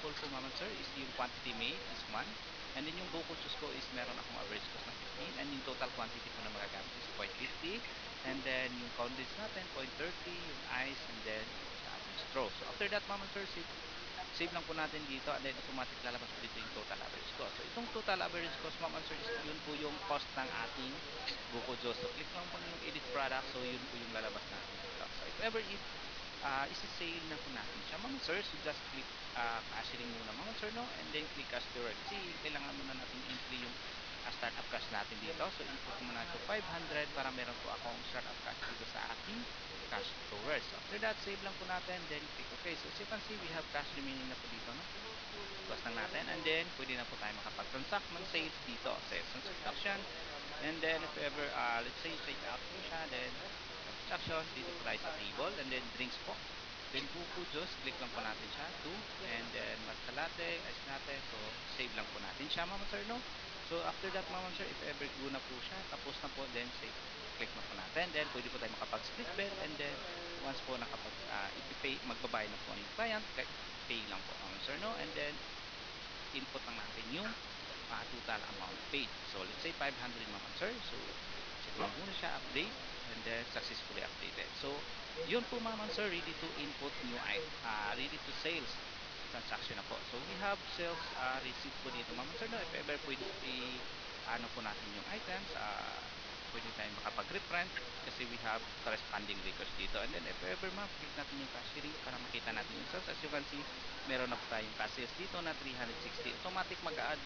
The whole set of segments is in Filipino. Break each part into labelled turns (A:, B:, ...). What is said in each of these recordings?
A: sold ko ma'am and sir is yung quantity made is 1. And then yung buko juice ko is meron akong average cost na 15. And yung total quantity po na magagamit is 0.50. And then yung condense natin 0.30, yung ice, and then yung sa ating straw. So after that ma'am and sir, save lang po natin dito, and then automatic lalabas po dito yung total average cost. So itong total average cost ma'am and sir, yun po yung cost ng ating buko juice. So click lang po na yung edit product, so yun po yung lalabas natin dito. So if ever isi-sale na po natin siya ma'am and sir, so just click cashiering muna ma'am and sir, no, and then click cash to work kasi kailangan muna natin entry yung startup cash natin dito. So input ko muna ito 500 para meron po akong startup cash dito sa aking cash storage. So after that, save lang po natin, then click OK. So as you can see, we have cash remaining na po dito, no? Bawas lang natin, and then pwede na po tayo makapag-transact ng sales dito, sales transaction. And then if ever let's say check out po siya, then transaction dito po tayo sa table, and then drinks po, then buko juice, click lang po natin siya 2, and then matcha latte, ice latte. So save lang po natin siya ma'am sir, no. So after that ma'am sir, if ever go na po siya, tapos na po, then save, click na po natin, then pwede po tayo makapag split bill. And then once po nakapag ipipay, magbabayad na po yung client, pay lang po ma'am sir, no. And then input lang natin yung total amount paid. So let's say 500 naman sir. So check lang muna siya, update, and then successfully updated. So yun po ma'am sir, ready to input new ready to sales transaction na po. So we have sales receipt po dito ma'am sir, no. If ever pwede ano po natin yung items, pwede tayong makapag-reprint kasi we have corresponding records dito. And then if ever ma'am, click natin yung cashiering para makita natin yung sales. As you can see, meron na po tayong cash sales dito na 360. Automatic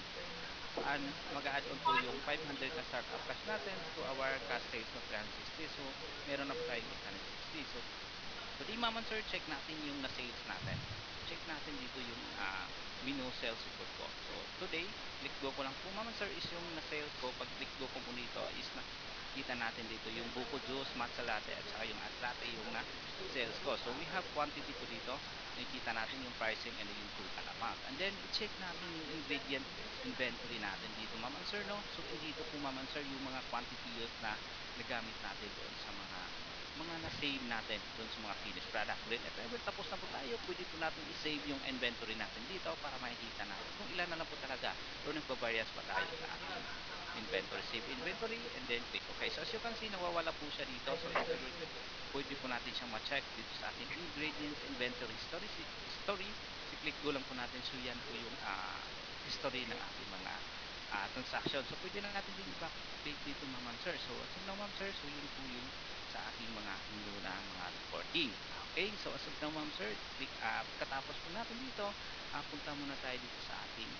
A: mag-add on po yung 500 na startup cash natin to our cash sales na 360. So meron na po tayong 860. So today ma'am and sir, check natin yung na-sales natin. Check natin dito yung menu sales report ko. So today, click go ko lang po ma'am and sir is yung na-sales ko. Pag click go ko po dito is nakita natin dito yung buko juice, matcha latte, at saka yung ice latte yung na-sales ko. So we have quantity po dito. Nakikita natin yung pricing and yung total amount. And then i-check natin yung ingredient inventory natin dito ma'am and sir, no. So dito po ma'am and sir yung mga quantity na nagamit natin doon sa mga na-save natin doon sa mga finished product. Then if ever tapos na po tayo, pwede po natin i-save yung inventory natin dito para makikita natin kung ilan na lang po talaga or nagbabayas pa tayo sa ating inventory. Save inventory, and then click OK. So as you can see, nawawala po siya dito. So if ever pwede po natin siyang ma-check dito sa ating ingredients inventory history. Si click go lang po natin. So yan po yung history ng ating mga transaction. So pwede na natin din i-backdate dito ma'am sir. So as of now ma'am sir, so yun po yung sa ating mga hinlo na mga reporting. Okay, so as of now ma'am sir, click pagkatapos po natin dito, punta muna tayo dito sa ating